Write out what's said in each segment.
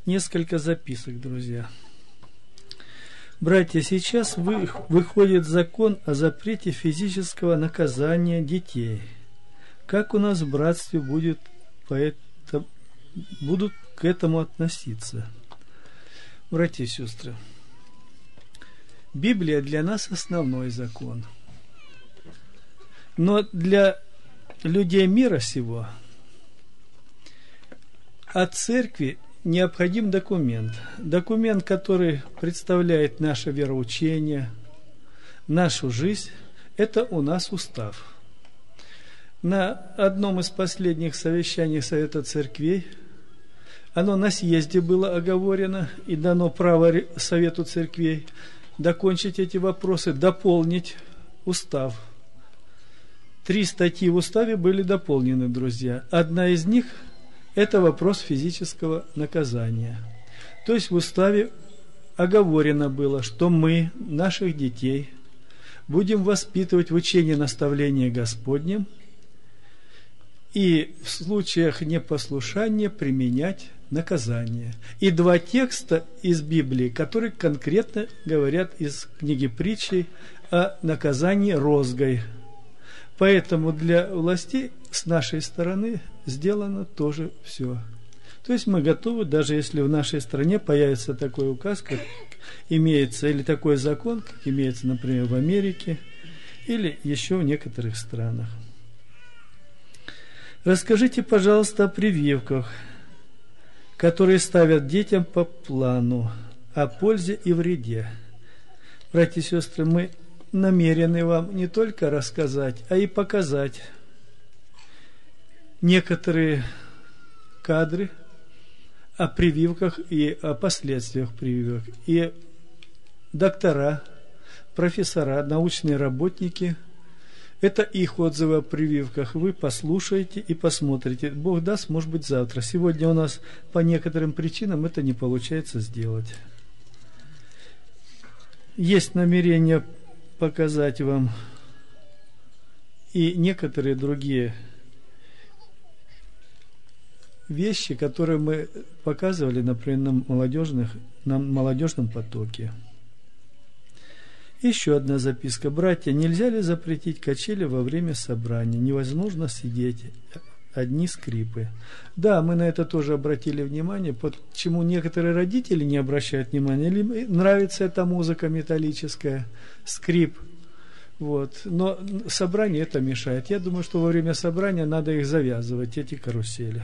Несколько записок, друзья. Братья, сейчас выходит закон о запрете физического наказания детей. Как у нас в братстве будут к этому относиться? Братья и сестры, Библия для нас основной закон. Но для людей мира сего от церкви необходим документ. Документ, который представляет наше вероучение, нашу жизнь, это у нас устав. На одном из последних совещаний Совета Церквей, оно на съезде было оговорено и дано право Совету Церквей докончить эти вопросы, дополнить устав. 3 статьи в уставе были дополнены, друзья. Одна из них – это вопрос физического наказания. То есть в уставе оговорено было, что мы, наших детей, будем воспитывать в учении наставления Господнем и в случаях непослушания применять наказание. И 2 текста из Библии, которые конкретно говорят из книги Притчей о наказании розгой. Поэтому для властей с нашей стороны сделано тоже все. То есть мы готовы, даже если в нашей стране появится такой указ, как имеется, или такой закон, как имеется, например, в Америке, или еще в некоторых странах. Расскажите, пожалуйста, о прививках, которые ставят детям по плану, о пользе и вреде. Братья и сестры, мы намерены вам не только рассказать, а и показать некоторые кадры о прививках и о последствиях прививок. И доктора, профессора, научные работники, это их отзывы о прививках. Вы послушаете и посмотрите. Бог даст, может быть, завтра. Сегодня у нас по некоторым причинам это не получается сделать. Есть намерение показать вам и некоторые другие вещи, которые мы показывали, например, на молодежном потоке. Еще одна записка. Братья, нельзя ли запретить качели во время собрания? Невозможно сидеть, одни скрипы. Да, мы на это тоже обратили внимание, почему некоторые родители не обращают внимания, или нравится эта музыка металлическая, скрип. Вот. Но собрание это мешает. Я думаю, что во время собрания надо их завязывать, эти карусели.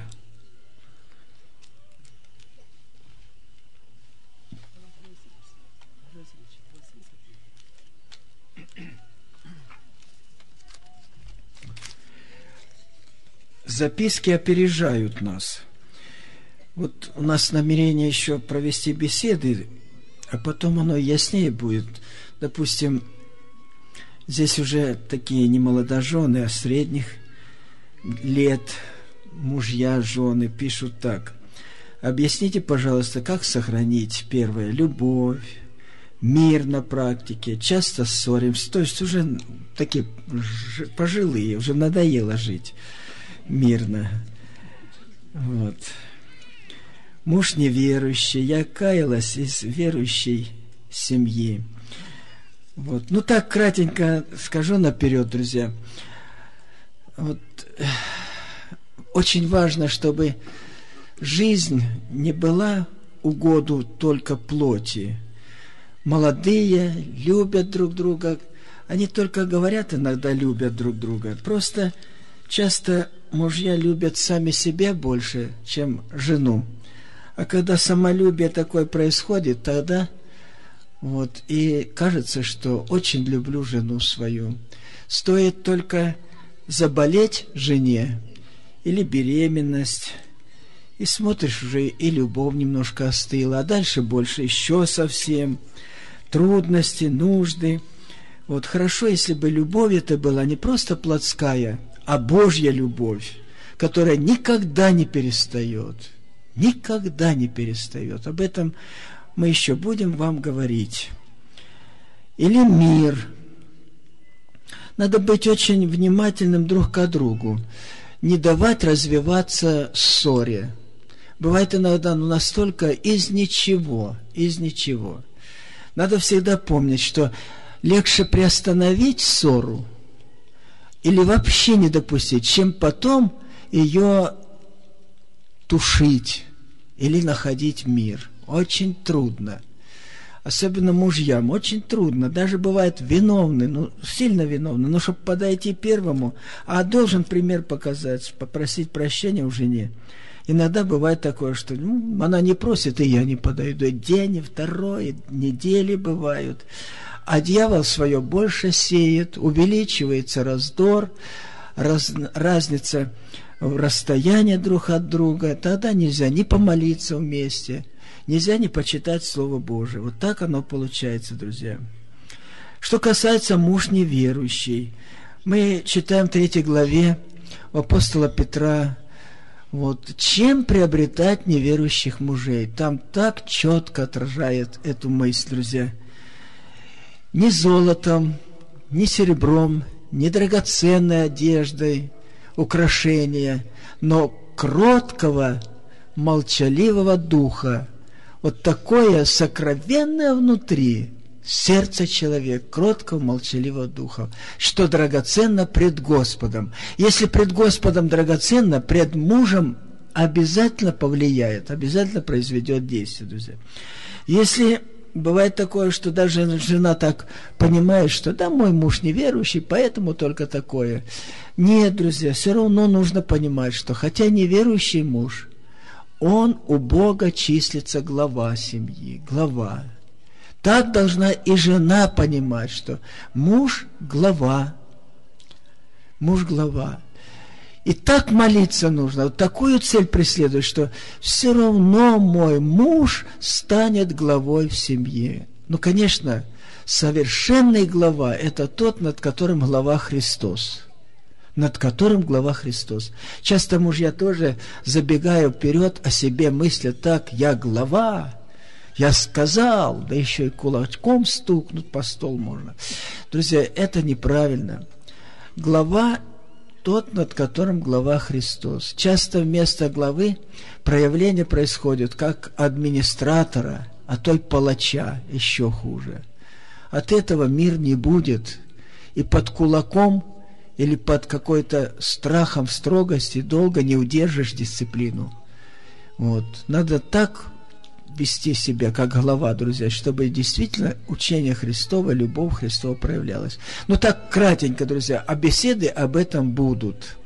Записки опережают нас. Вот у нас намерение еще провести беседы, а потом оно яснее будет. Допустим, здесь уже такие не молодожены, а средних лет мужья, жены пишут так. Объясните, пожалуйста, как сохранить, первое, любовь, мир на практике. Часто ссоримся, то есть уже такие пожилые, уже надоело жить мирно. Вот. Муж неверующий, я каялась из верующей семьи. Вот. Ну так кратенько скажу наперед, друзья. Вот. Очень важно, чтобы жизнь не была угоду только плоти. Молодые любят друг друга, они только говорят иногда любят друг друга. Просто часто мужья любят сами себя больше, чем жену. А когда самолюбие такое происходит, тогда вот и кажется, что очень люблю жену свою. Стоит только заболеть жене или беременность, и смотришь, уже и любовь немножко остыла, а дальше больше еще совсем трудности, нужды. Вот хорошо, если бы любовь это была не просто плотская, а Божья любовь, которая никогда не перестает. Никогда не перестает. Об этом мы еще будем вам говорить. Или мир. Надо быть очень внимательным друг к другу. Не давать развиваться ссоре. Бывает иногда настолько из ничего. Надо всегда помнить, что легче приостановить ссору или вообще не допустить, чем потом ее тушить или находить мир. Очень трудно. Особенно мужьям очень трудно. Даже бывает виновны, сильно виновны, чтобы подойти первому, а должен пример показать, попросить прощения у жене. Иногда бывает такое, что она не просит, и я не подойду. День, второй, недели бывают. А дьявол свое больше сеет, увеличивается раздор, разница в расстоянии друг от друга. Тогда нельзя не помолиться вместе, нельзя не почитать Слово Божие. Вот так оно получается, друзья. Что касается муж неверующий, мы читаем в 3 главе у апостола Петра, чем приобретать неверующих мужей. Там так четко отражает эту мысль, друзья. Ни золотом, ни серебром, ни драгоценной одеждой, украшения, но кроткого, молчаливого духа. Вот такое сокровенное внутри сердце человека, кроткого, молчаливого духа, что драгоценно пред Господом. Если пред Господом драгоценно, пред мужем обязательно повлияет, обязательно произведет действие, друзья. Если бывает такое, что даже жена так понимает, что да, мой муж неверующий, поэтому только такое. Нет, друзья, все равно нужно понимать, что хотя неверующий муж, он у Бога числится глава семьи, глава. Так должна и жена понимать, что муж глава. Муж глава. И так молиться нужно, вот такую цель преследовать, что все равно мой муж станет главой в семье. Конечно, совершенный глава – это тот, над которым глава Христос. Над которым глава Христос. Часто мужья тоже, забегая вперед, о себе мыслят так: я глава, я сказал, да еще и кулачком стукнуть по стол можно. Друзья, это неправильно. Глава тот, над которым глава Христос. Часто вместо главы проявление происходит как администратора, а то и палача, еще хуже. От этого мир не будет. И под кулаком или под какой-то страхом строгости долго не удержишь дисциплину. Надо так вести себя, как глава, друзья, чтобы действительно учение Христово, любовь Христова проявлялась. Так кратенько, друзья, а беседы об этом будут.